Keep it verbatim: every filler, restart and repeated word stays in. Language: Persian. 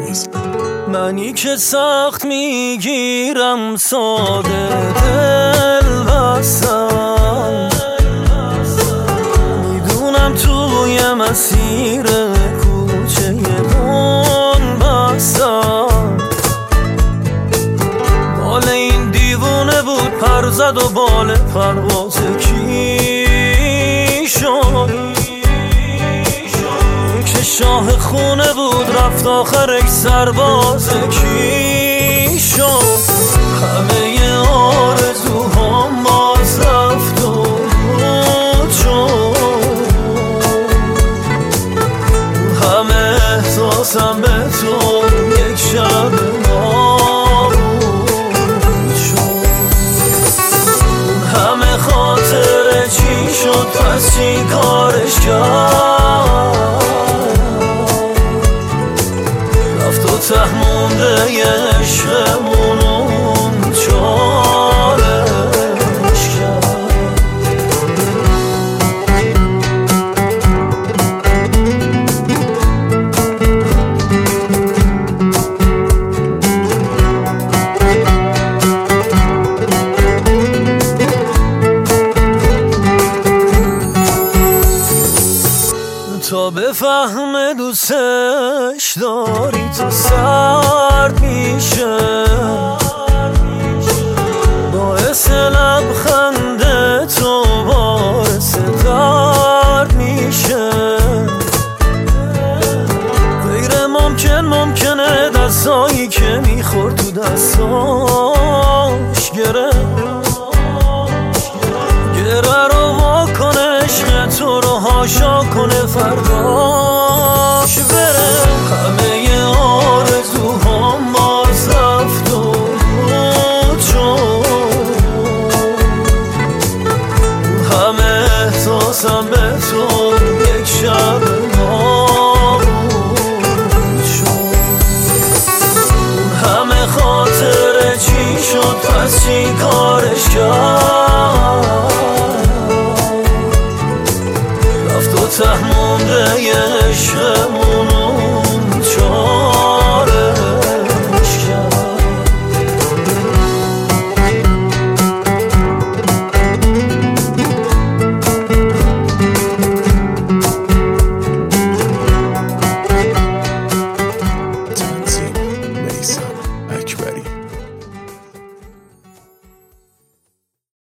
Boys. منی که سخت میگیرم ساده دل بستم، میدونم توی مسیر کوچه بون بستم. بال این دیوونه بود پر زد و بال پرواز کی شد که شاه خونه بود رفت آخر یک سرباز کی شد. همه آرزوهام باز رفت و بود شد، همه احساسم به تو یک شب نابود شد. همه خاطره چی شد پس چی کارش کرد، ته مونده یه عشقمون چارش کرد. تا بفهم دوستش داری تو سرد میشه، باعث لبخند تو باعث درد میشه. غیر ممکن ممکنه دستایی که میخورد تو دستاش گره گره رو واکنه، عشق تو رو هاشا کنه فرداش بره. همه آرزوهام باز رفت و بود شد، همه احساسم به تو یک شب نابود شد. همه خاطره چی شد پس چی کارش کرد، ته مونده یه عشقمون